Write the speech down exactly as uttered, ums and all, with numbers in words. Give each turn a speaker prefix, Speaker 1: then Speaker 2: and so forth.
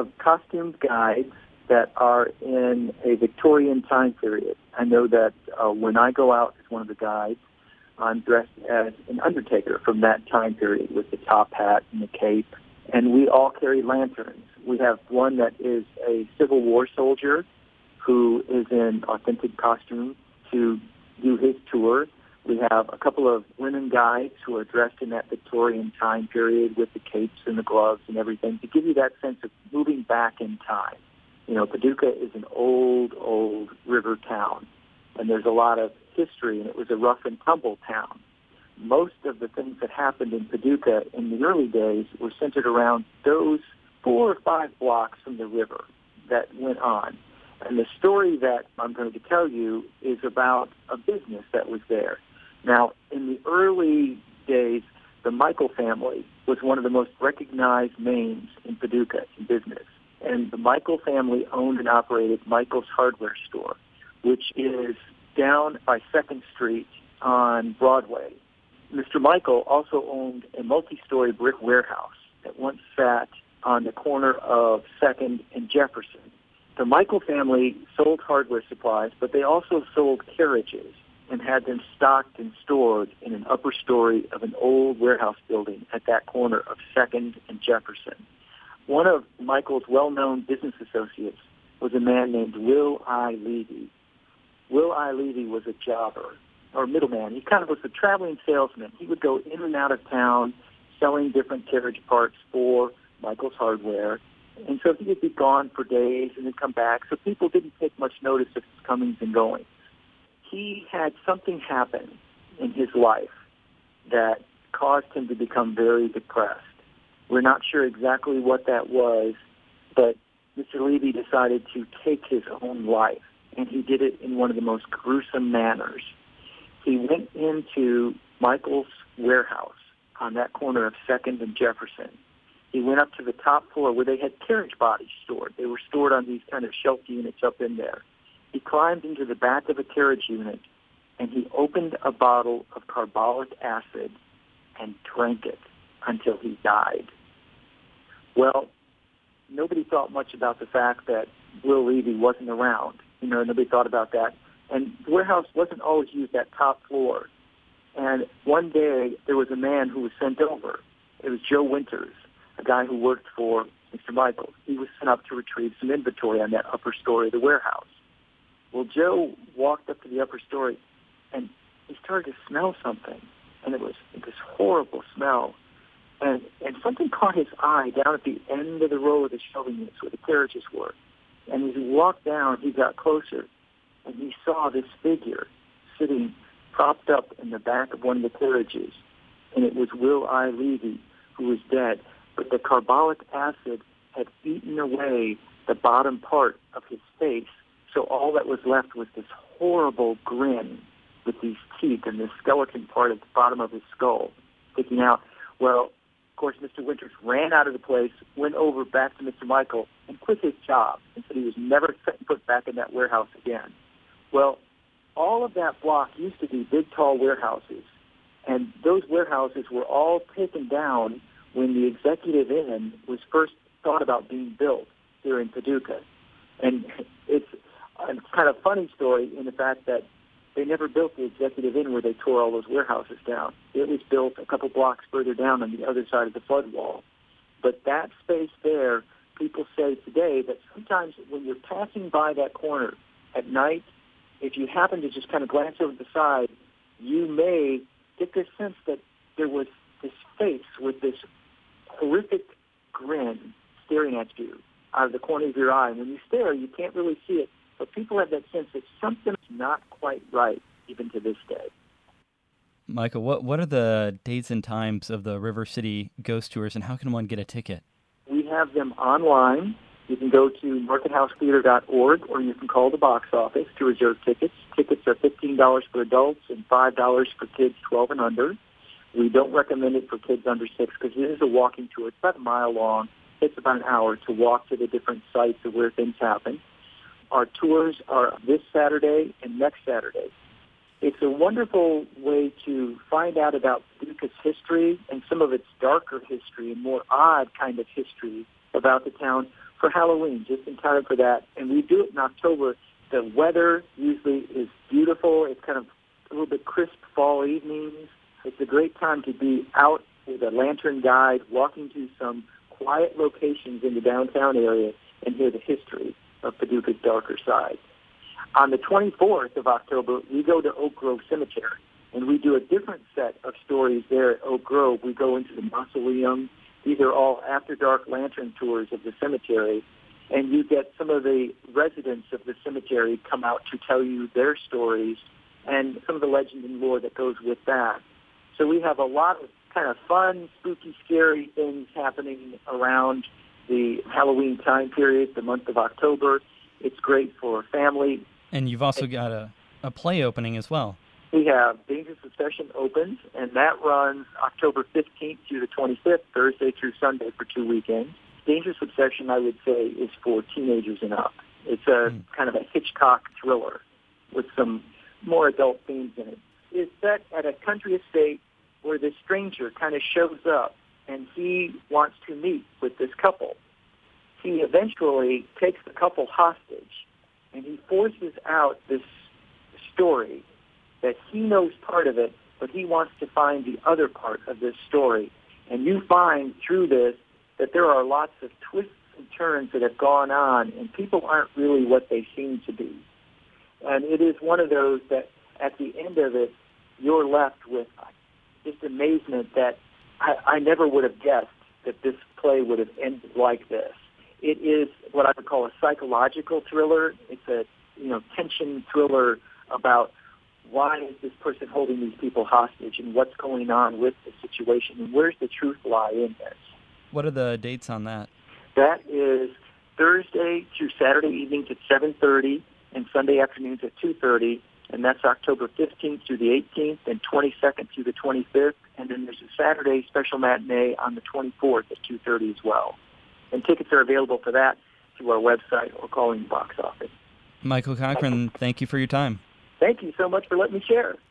Speaker 1: have costumed guides that are in a Victorian time period. I know that uh, when I go out as one of the guides, I'm dressed as an undertaker from that time period with the top hat and the cape. And we all carry lanterns. We have one that is a Civil War soldier who is in authentic costume to do his tour. We have a couple of women guides who are dressed in that Victorian time period with the capes and the gloves and everything to give you that sense of moving back in time. You know, Paducah is an old, old river town, and there's a lot of history, and it was a rough and tumble town. Most of the things that happened in Paducah in the early days were centered around those four or five blocks from the river that went on. And the story that I'm going to tell you is about a business that was there. Now, in the early days, the Michael family was one of the most recognized names in Paducah in business. And the Michael family owned and operated Michael's Hardware Store, which is down by second Street on Broadway. Mister Michael also owned a multi-story brick warehouse that once sat on the corner of second and Jefferson. The Michael family sold hardware supplies, but they also sold carriages and had them stocked and stored in an upper story of an old warehouse building at that corner of second and Jefferson. One of Michael's well-known business associates was a man named Will I. Levy. Will I. Levy was a jobber, or middleman. He kind of was a traveling salesman. He would go in and out of town selling different carriage parts for Michael's Hardware. And so he would be gone for days and then come back, so people didn't take much notice of his comings and goings. He had something happen in his life that caused him to become very depressed. We're not sure exactly what that was, but Mister Levy decided to take his own life, and he did it in one of the most gruesome manners. He went into Michael's warehouse on that corner of second and Jefferson. He went up to the top floor where they had carriage bodies stored. They were stored on these kind of shelf units up in there. He climbed into the back of a carriage unit, and he opened a bottle of carbolic acid and drank it until he died. Well, nobody thought much about the fact that Will Levy wasn't around. You know, nobody thought about that. And the warehouse wasn't always used that top floor. And one day, there was a man who was sent over. It was Joe Winters, a guy who worked for Mister Michael. He was sent up to retrieve some inventory on that upper story of the warehouse. Well, Joe walked up to the upper story, and he started to smell something, and it was this horrible smell. And, and something caught his eye down at the end of the row of the shelving units where the carriages were. And as he walked down, he got closer, and he saw this figure sitting propped up in the back of one of the carriages. And it was Will I. Levy, who was dead. But the carbolic acid had eaten away the bottom part of his face, so all that was left was this horrible grin with these teeth and the skeleton part at the bottom of his skull sticking out. Well, of course, Mister Winters ran out of the place, went over back to Mister Michael, and quit his job, and said he was never set foot back in that warehouse again. Well, all of that block used to be big, tall warehouses, and those warehouses were all taken down when the Executive Inn was first thought about being built here in Paducah. And it's a kind of funny story in the fact that they never built the Executive Inn where they tore all those warehouses down. It was built a couple blocks further down on the other side of the flood wall. But that space there, people say today that sometimes when you're passing by that corner at night, if you happen to just kind of glance over the side, you may get this sense that there was this face with this horrific grin staring at you out of the corner of your eye. And when you stare, you can't really see it. But people have that sense that something's not quite right, even to this day.
Speaker 2: Michael, what what are the dates and times of the River City Ghost Tours, and how can one get a ticket?
Speaker 1: We have them online. You can go to market house theater dot org, or you can call the box office to reserve tickets. Tickets are fifteen dollars for adults and five dollars for kids twelve and under. We don't recommend it for kids under six because it is a walking tour. It's about a mile long. It's about an hour to walk to the different sites of where things happen. Our tours are this Saturday and next Saturday. It's a wonderful way to find out about Paducah's history and some of its darker history and more odd kind of history about the town for Halloween, just in time for that. And we do it in October. The weather usually is beautiful. It's kind of a little bit crisp fall evenings. It's a great time to be out with a lantern guide, walking to some quiet locations in the downtown area and hear the history of Paducah's darker side. On the twenty-fourth of October, we go to Oak Grove Cemetery, and we do a different set of stories there at Oak Grove. We go into the mausoleum. These are all after-dark lantern tours of the cemetery, and you get some of the residents of the cemetery come out to tell you their stories and some of the legend and lore that goes with that. So we have a lot of kind of fun, spooky, scary things happening around the Halloween time period, the month of October. It's great for family.
Speaker 2: And you've also got a, a play opening as well.
Speaker 1: We have Dangerous Obsession opens, and that runs October fifteenth through the twenty-fifth, Thursday through Sunday for two weekends. Dangerous Obsession, I would say, is for teenagers and up. It's a mm. kind of a Hitchcock thriller with some more adult themes in it. It's set at a country estate where this stranger kind of shows up, and he wants to meet with this couple. He eventually takes the couple hostage, and he forces out this story that he knows part of it, but he wants to find the other part of this story. And you find through this that there are lots of twists and turns that have gone on, and people aren't really what they seem to be. And it is one of those that at the end of it, you're left with just amazement that I, I never would have guessed that this play would have ended like this. It is what I would call a psychological thriller. It's a you know tension thriller about why is this person holding these people hostage and what's going on with the situation and where's the truth lie in this.
Speaker 2: What are the dates on that?
Speaker 1: That is Thursday through Saturday evenings at seven thirty and Sunday afternoons at two thirty, and that's October fifteenth through the eighteenth and twenty-second through the twenty-fifth, and then there's a Saturday special matinee on the twenty-fourth at two thirty as well. And tickets are available for that through our website or calling the box office.
Speaker 2: Michael Cochran, thank you for your time.
Speaker 1: Thank you so much for letting me share.